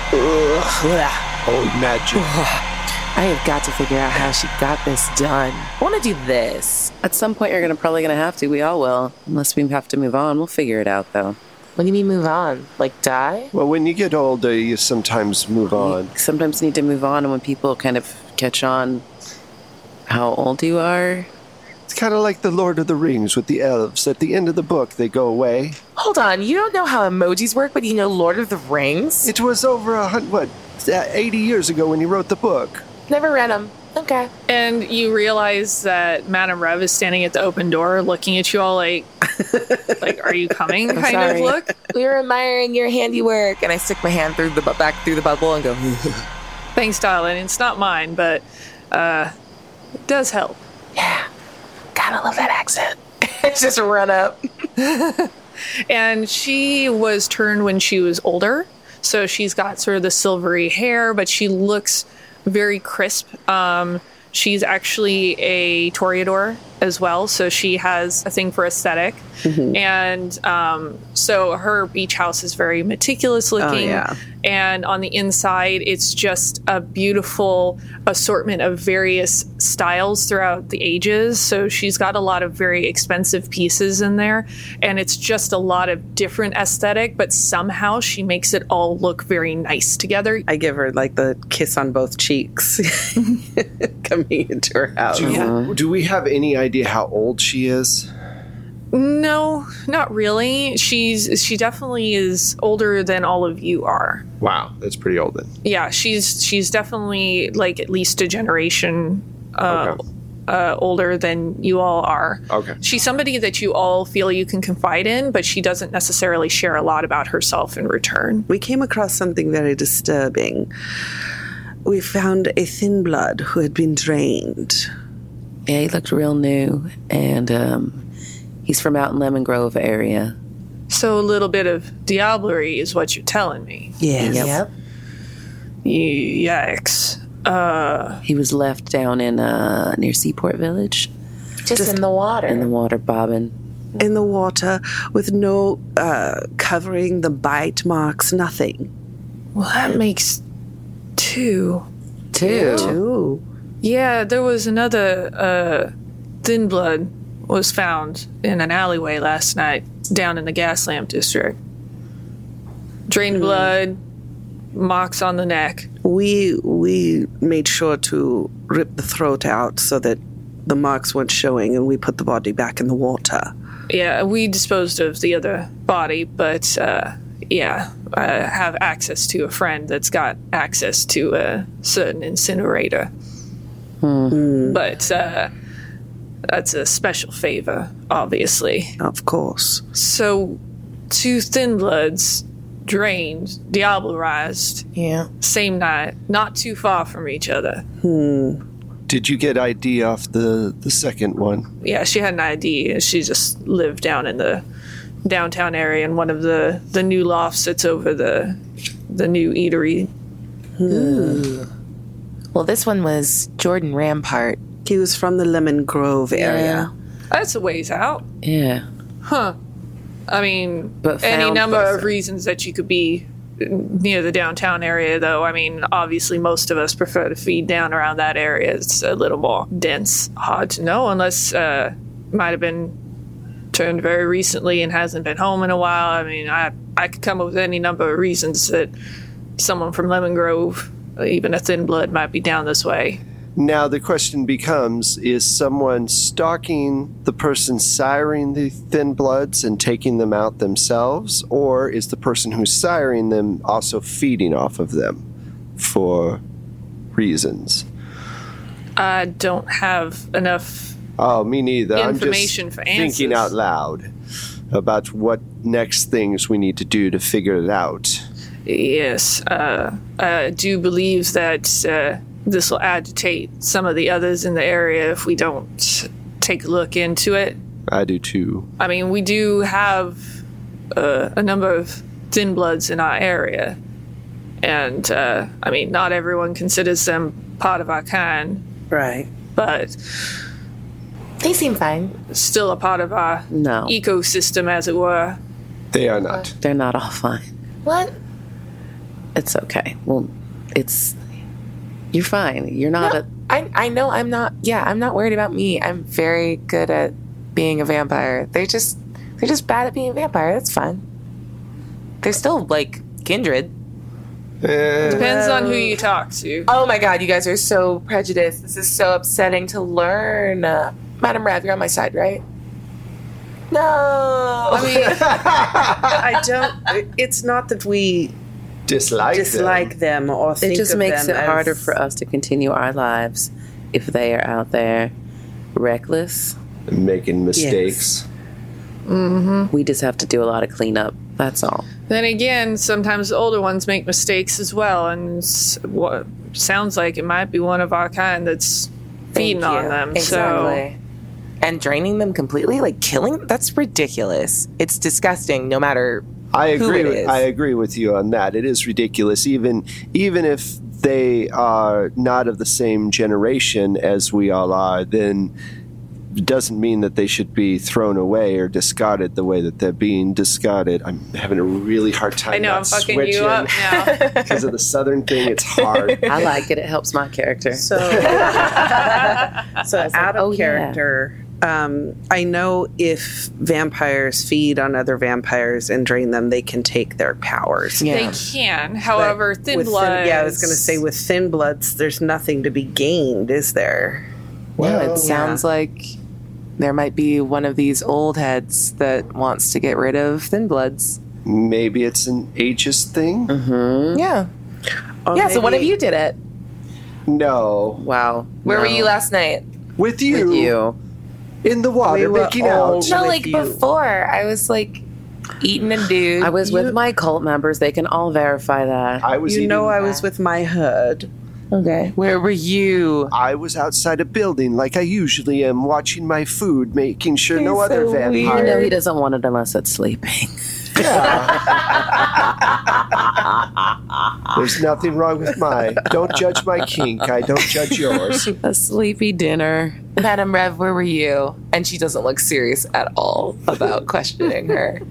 S3: Oh, magic.
S4: I have got to figure out how she got this done. I want to do this.
S5: At some point, you're gonna probably gonna have to. We all will, unless we have to move on. We'll figure it out, though.
S4: What do you mean move on? Like die?
S3: Well, when you get older, you sometimes move on.
S5: Sometimes you need to move on, and when people kind of catch on how old you are,
S3: It's kind of like the Lord of the Rings with the elves. At the end of the book, they go away.
S4: Hold on, you don't know how emojis work, but you know Lord of the Rings?
S3: It was over a hundred, what, uh, eighty years ago when you wrote the book.
S4: Never read them. Okay.
S2: And you realize that Madame Rev is standing at the open door looking at you all like, like, are you coming? Kind
S4: sorry.
S2: of look.
S4: We were admiring your handiwork, and I stick my hand through the bu- back through the bubble and go.
S2: Thanks, darling. It's not mine, but uh, it does help.
S4: Yeah, gotta love that accent. Just run up.
S2: And she was turned when she was older. So she's got sort of the silvery hair, but she looks very crisp. Um, she's actually a Toreador as well. So she has a thing for aesthetic.
S1: Mm-hmm.
S2: And um, so her beach house is very meticulous looking.
S1: Oh, yeah.
S2: And on the inside, it's just a beautiful assortment of various styles throughout the ages. So she's got a lot of very expensive pieces in there. And it's just a lot of different aesthetic, but somehow she makes it all look very nice together.
S1: I give her like the kiss on both cheeks coming into her house.
S3: Do,
S2: Yeah.
S3: do we have any idea how old she is?
S2: No, not really. She's she definitely is older than all of you are.
S3: Wow, that's pretty old then.
S2: Yeah, she's she's definitely like at least a generation uh,
S3: Okay.
S2: uh, older than you all are.
S3: Okay.
S2: She's somebody that you all feel you can confide in, but she doesn't necessarily share a lot about herself in return.
S1: We came across something very disturbing. We found a thin blood who had been drained.
S5: Yeah, he looked real new, and um, he's from out in Lemon Grove area.
S2: So a little bit of diablerie is what you're telling me.
S1: Yes.
S5: Yep.
S2: Y- Yikes. Uh,
S5: He was left down in uh, near Seaport Village
S4: Just, in the water.
S5: in the water bobbing.
S1: In the water with no uh, covering the bite marks, nothing.
S2: well, that makes two.
S5: Two.
S1: Ooh.
S2: Yeah, there was another uh, thin blood was found in an alleyway last night down in the gas lamp district. Drained blood, marks on the neck.
S1: We we made sure to rip the throat out so that the marks weren't showing, and we put the body back in the water.
S2: Yeah, we disposed of the other body, but uh, yeah, I have access to a friend that's got access to a certain incinerator. But uh, that's a special favor, obviously.
S1: Of course.
S2: So, two thin bloods drained, diablerized,
S4: Yeah.
S2: same night, not too far from each other.
S3: Did you get I D off the, the second one?
S2: Yeah, she had an I D, and she just lived down in the downtown area in one of the, the new lofts that's over the the new eatery.
S4: Well, this one was Jordan Rampart.
S1: He was from the Lemon Grove area.
S2: That's a ways out.
S5: Yeah.
S2: Huh. I mean,
S5: But
S2: any
S5: found
S2: number of
S5: person.
S2: reasons that you could be near the downtown area, though. I mean, obviously, most of us prefer to feed down around that area. It's a little more dense. Hard to know unless uh, might have been turned very recently and hasn't been home in a while. I mean, I I could come up with any number of reasons that someone from Lemon Grove, even a thin blood, might be down this way.
S3: Now the question becomes, is someone stalking the person siring the thin bloods and taking them out themselves, or is the person who's siring them also feeding off of them for reasons?
S2: I don't have enough.
S3: Oh, me neither.
S2: Information
S3: I'm just
S2: for
S3: thinking
S2: answers.
S3: out loud about what next things we need to do to figure it out.
S2: Yes, uh, I do believe that uh, this will agitate some of the others in the area if we don't take a look into it.
S3: I do too.
S2: I mean, we do have uh, a number of thin bloods in our area, and uh, I mean, not everyone considers them part of our kind,
S1: Right.
S2: but
S4: They seem fine.
S2: still a part of our
S5: No.
S2: ecosystem, as it were.
S3: They are not.
S5: They're not all fine.
S4: What?
S5: It's okay. Well, it's... You're fine. You're not
S4: No,
S5: a...
S4: I, I know I'm not, yeah, I'm not worried about me. I'm very good at being a vampire. They're just, they're just bad at being a vampire. That's fine. They're still, like, kindred.
S3: Eh,
S2: Depends on who you talk to.
S4: Oh my god, you guys are so prejudiced. This is so upsetting to learn. Uh, Madam Rev, you're on my side, right? No.
S2: I mean,
S1: I don't. It's not that we
S3: dislike,
S1: dislike them, or
S5: It
S1: think
S5: just
S1: of
S5: makes
S1: them
S5: it
S1: as-
S5: harder for us to continue our lives if they are out there reckless.
S3: them. Making mistakes.
S5: We just have to do a lot of cleanup. That's all.
S2: then again, sometimes the older ones make mistakes as well, and it's what sounds like it might be one of our kind that's feeding
S4: Thank
S2: on
S4: you.
S2: them.
S4: Exactly. And draining them completely, like killing, that's ridiculous. It's disgusting no matter
S3: I
S4: who
S3: agree.
S4: it
S3: With,
S4: is.
S3: I agree with you on that. It is ridiculous, even even if they are not of the same generation as we all are. Then it doesn't mean that they should be thrown away or discarded the way that they're being discarded. I'm having a really hard time.
S2: So I know I'm
S3: not
S2: fucking you up
S3: switching.
S2: now.
S3: Because of the southern thing. It's hard.
S5: I like it. It helps my character.
S1: So, so out of
S5: oh, yeah.
S1: character, um, I know if vampires feed on other vampires and drain them, they can take their powers.
S4: Yeah.
S2: They can. However,
S1: But
S2: thin
S1: with
S2: bloods.
S1: yeah, I was going to say with thin bloods, there's nothing to be gained, is there?
S4: Well, it sounds like there might be one of these old heads that wants to get rid of thin bloods.
S3: Maybe it's an ageist thing.
S4: Mm-hmm. Yeah.
S1: Or
S4: Yeah, so one of
S1: maybe-
S4: you did it.
S3: No.
S5: Wow.
S4: Where were
S3: No.
S4: you last night?
S3: With you,
S5: With you.
S3: in the water,
S1: We were
S3: making
S1: all-
S3: out.
S4: No,
S1: with
S4: like
S1: you.
S4: before, I was like eating a dude.
S5: I was with my cult members. They can all verify that.
S3: I was
S1: You
S3: eating,
S1: know I was with my herd.
S4: Okay. Where were you?
S3: I was outside a building like I usually am, watching my food, making sure no
S4: You're
S3: other
S4: so
S3: vampire.
S5: You know he doesn't want it unless it's sleeping.
S3: There's nothing wrong with my. Don't judge my kink. I don't judge yours.
S5: A sleepy dinner.
S4: Madam Rev, where were you? And she doesn't look serious at all about questioning her.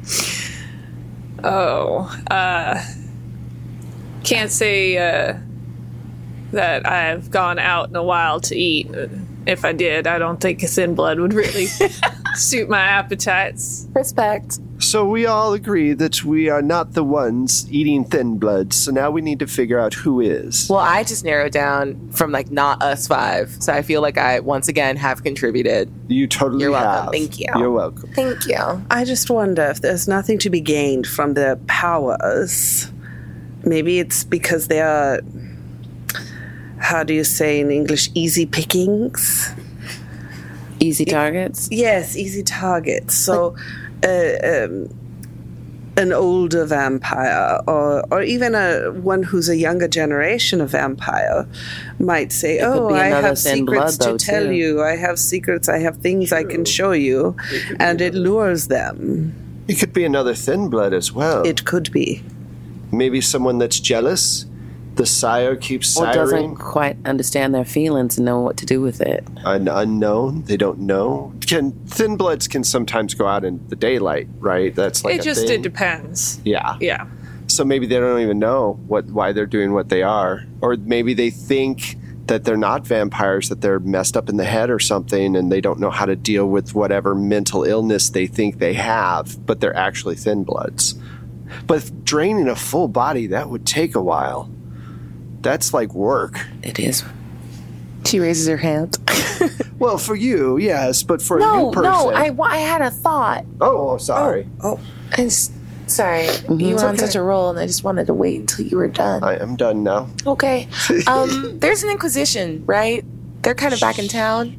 S2: Oh, uh, can't say uh, that I've gone out in a while to eat. If I did, I don't think a thin blood would really suit my appetites.
S4: Respect.
S3: So we all agree that we are not the ones eating thin bloods. So now we need to figure out who is.
S4: Well, I just narrowed down from like not us five. So I feel like I once again have contributed.
S3: You totally
S4: You're welcome.
S3: have.
S4: Thank you.
S3: You're welcome.
S4: Thank you.
S1: I just wonder if there's nothing to be gained from their powers. Maybe it's because they are, how do you say in English, easy pickings?
S5: Easy targets.
S1: Yes, easy targets. So, uh, um, an older vampire, or or even a one who's a younger generation of vampire, might say,
S5: could
S1: "Oh,
S5: be
S1: I
S5: another
S1: have
S5: thin
S1: secrets
S5: blood, though,
S1: to tell
S5: too.
S1: you. I have secrets. I have things I can show you," and it lures them.
S3: It could be another thin blood as well.
S1: It could be.
S3: Maybe someone that's jealous. The sire keeps
S5: Or doesn't
S3: siring.
S5: quite understand their feelings and know what to do with it.
S3: An unknown. They don't know. Can thin bloods can sometimes go out in the daylight, right? That's like
S2: it
S3: a
S2: just
S3: thing.
S2: it depends.
S3: Yeah.
S2: Yeah.
S3: So maybe they don't even know what why they're doing what they are, or maybe they think that they're not vampires, that they're messed up in the head or something, and they don't know how to deal with whatever mental illness they think they have, but they're actually thin bloods. But draining a full body, that would take a while. That's like work.
S5: It is.
S4: She raises her hand.
S3: Well, for you, yes, but for a
S4: No,
S3: new person.
S4: no, I, wa- I had a thought.
S3: Oh, oh, sorry.
S1: Oh,
S4: I just, sorry, you were on such a roll, and I just wanted to wait until you were done.
S3: I am done now.
S4: Okay. Um, there's an Inquisition, right? They're kind of back in town.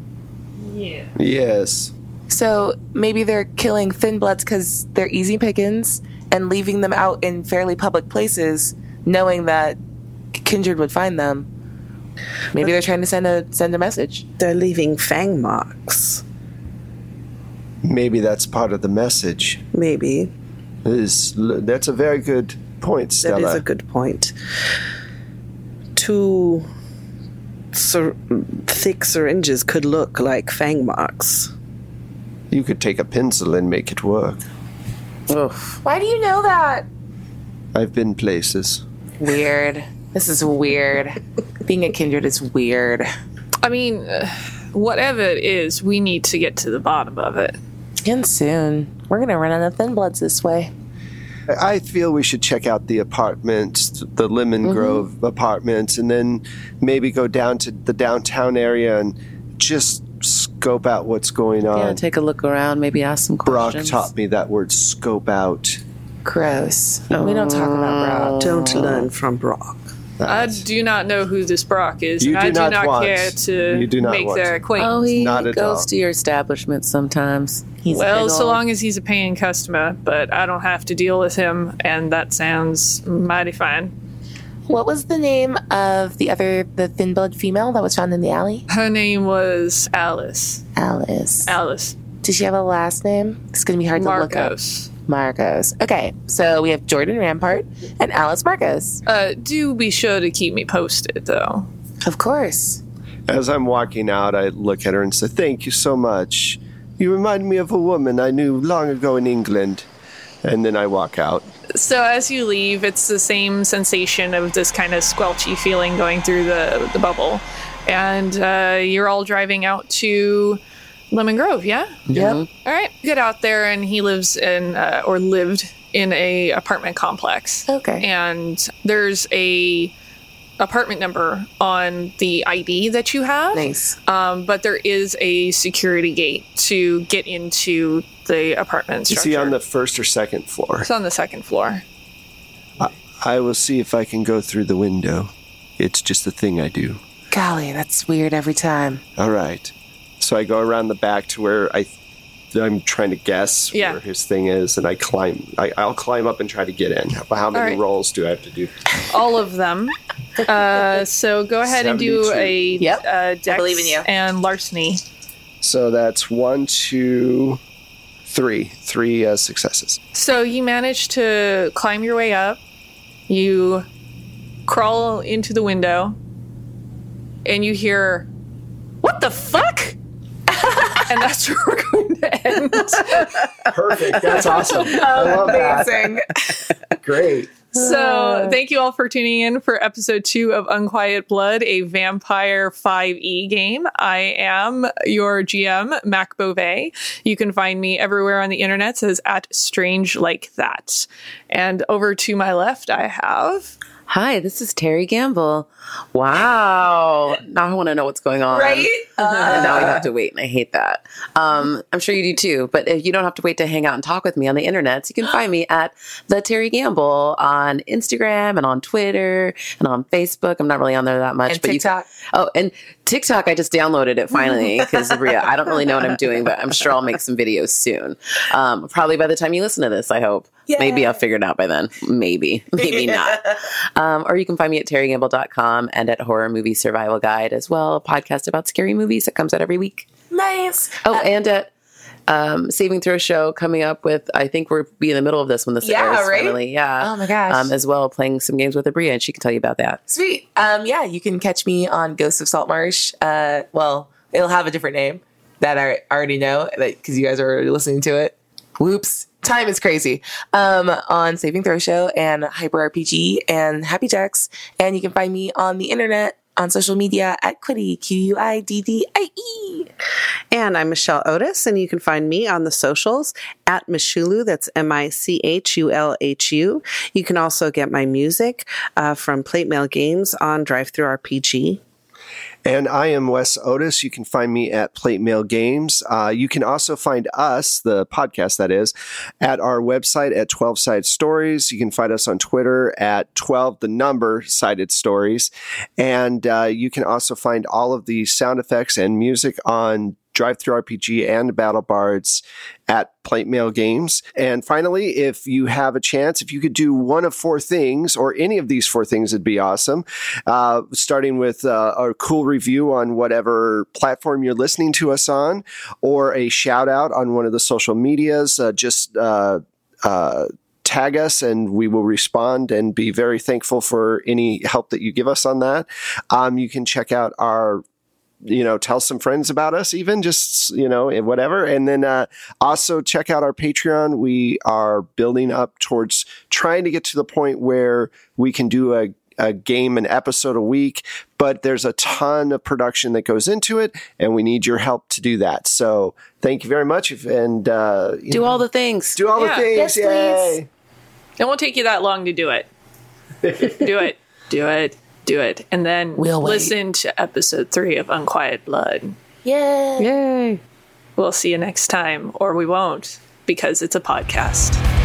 S3: Yes.
S4: So maybe they're killing thin bloods because they're easy pickings and leaving them out in fairly public places, knowing that Kindred would find them. Maybe they're trying to send a send a message.
S1: they're leaving fang marks.
S3: Maybe that's part of the message.
S1: Maybe.
S3: Is that's a very good point, Stella.
S1: That is a good point. Two syr- thick syringes could look like fang marks.
S3: You could take a pencil and make it work.
S5: Oof.
S4: Why do you know that?
S3: I've been places.
S4: Weird. This is weird. Being a Kindred is weird.
S2: I mean, uh, whatever it is, we need to get to the bottom of it.
S4: And soon. We're gonna run out of thin bloods this way.
S3: I feel we should check out the apartments, the Lemon
S1: Mm-hmm.
S3: Grove apartments, and then maybe go down to the downtown area and just scope out what's going
S5: Yeah,
S3: on.
S5: take a look around, maybe ask some
S3: Brock
S5: questions.
S3: taught me that word, scope out.
S4: Gross. We don't talk about Brock.
S1: Don't learn from Brock.
S2: I do not know who this Brock is,
S3: You
S2: and
S3: do
S2: I do
S3: not
S2: not
S3: want-
S2: care to
S3: you do not
S2: make
S3: want
S2: their
S3: to.
S2: acquaintance.
S5: Oh, he
S3: Not at
S5: goes
S3: all.
S5: to your establishment sometimes. He's a
S2: Well,
S5: big
S2: so
S5: ol'
S2: long as he's a paying customer, but I don't have to deal with him, and that sounds mighty fine.
S4: What was the name of the other, the thin blood female that was found in the alley?
S2: Her name was Alice.
S4: Alice.
S2: Alice.
S4: Does she have a last name? It's gonna be hard to look up.
S2: Marcos.
S4: Marcos. Okay, so we have Jordan Rampart and Alice Marcos.
S2: Uh, do be sure to keep me posted, though.
S4: Of course.
S3: As I'm walking out, I look at her and say, "Thank you so much. You remind me of a woman I knew long ago in England." And then I walk out.
S2: So as you leave, it's the same sensation of this kind of squelchy feeling going through the, the bubble. And uh, you're all driving out to Lemon Grove, yeah?
S4: Yep.
S2: All right, get out there, and he lives in, uh, or lived in a apartment complex.
S4: Okay.
S2: And there's a apartment number on the I D that you have.
S4: Nice.
S2: Um, but there is a security gate to get into the apartment
S3: Is
S2: structure.
S3: he on the first or second floor?
S2: It's on the second floor.
S3: I will see if I can go through the window. It's just a thing I do.
S4: Golly, that's weird every time.
S3: All right. So I go around the back to where I, I'm trying to guess
S2: Yeah.
S3: where his thing is, and I climb. I, I'll climb up and try to get in. How many
S2: right.
S3: rolls do I have to do?
S2: All of them. Uh, so go ahead and do
S3: seventy-two.
S2: a
S4: Yep.
S2: uh, dex
S4: believe in you.
S2: and larceny.
S3: So that's one, two, three. Three uh, successes.
S2: So you manage to climb your way up. You crawl into the window, and you hear, "What the fuck?" And that's where we're going to end.
S3: Perfect. That's awesome. I love that.
S4: Amazing.
S3: Great.
S2: So thank you all for tuning in for episode two of Unquiet Blood, a Vampire five E game. I am your G M, Mac Beauvais. You can find me everywhere on the internet as at Strange Like That. And over to my left, I have...
S5: Hi, this is Terry Gamble. Wow. Now I want to know what's going on.
S4: Right?
S5: And now we have to wait, and I hate that. Um, I'm sure you do too. But if you don't have to wait to hang out and talk with me on the internet, you can find me at the Terry Gamble on Instagram and on Twitter and on Facebook. I'm not really on there that much.
S4: And
S5: but
S4: TikTok.
S5: You, oh, and TikTok, I just downloaded it finally because I don't really know what I'm doing, but I'm sure I'll make some videos soon. Um, probably by the time you listen to this, I hope.
S4: Yeah.
S5: Maybe I'll figure it out by then. Maybe. Maybe not. Um, or you can find me at terry gamble dot com and at Horror Movie Survival Guide as well, a podcast about scary movies that comes out every week.
S4: Nice.
S5: Oh, and at um, Saving Throw Show coming up with, I think we'll be in the middle of this when this
S4: Yeah,
S5: airs
S4: right?
S5: finally. Yeah.
S4: Oh my gosh.
S5: Um, as well, playing some games with Abria, and she can tell you about that.
S4: Sweet. Um, yeah, you can catch me on Ghosts of Saltmarsh. Uh, well, it'll have a different name that I already know because you guys are already listening to it. Whoops. Time is crazy. Um, on Saving Throw Show and Hyper R P G and Happy Jacks. And you can find me on the internet on social media at Quiddy, Q U I D D I E.
S1: And I'm Michelle Otis, and you can find me on the socials at Michulu. That's M I C H U L H U. You can also get my music uh, from Plate Mail Games on Drive Thru R P G.
S3: And I am Wes Otis. You can find me at Plate Mail Games. Uh, you can also find us, the podcast that is, at our website at twelve Sided Stories. You can find us on Twitter at twelve, the number, Sided Stories. And uh, you can also find all of the sound effects and music on Drive Thru R P G and Battle Bards at Plate Mail Games. And finally, if you have a chance, if you could do one of four things, or any of these four things, it'd be awesome. Uh, starting with uh, a cool review on whatever platform you're listening to us on, or a shout out on one of the social medias. Uh, just uh, uh, tag us and we will respond and be very thankful for any help that you give us on that. Um, you can check out our you know, tell some friends about us, even just, you know, whatever. And then uh, also check out our Patreon. We are building up towards trying to get to the point where we can do a, a game, an episode a week, but there's a ton of production that goes into it, and we need your help to do that. So thank you very much. And uh,
S5: Do all the things.
S3: do all
S2: Yeah.
S3: the things.
S4: Yes,
S3: Yay.
S2: It won't take you that long to do it. Do it. Do it. Do it. And then
S4: We'll wait.
S2: listen to episode three of Unquiet Blood.
S4: Yay.
S5: Yay.
S2: We'll see you next time, or we won't, because it's a podcast.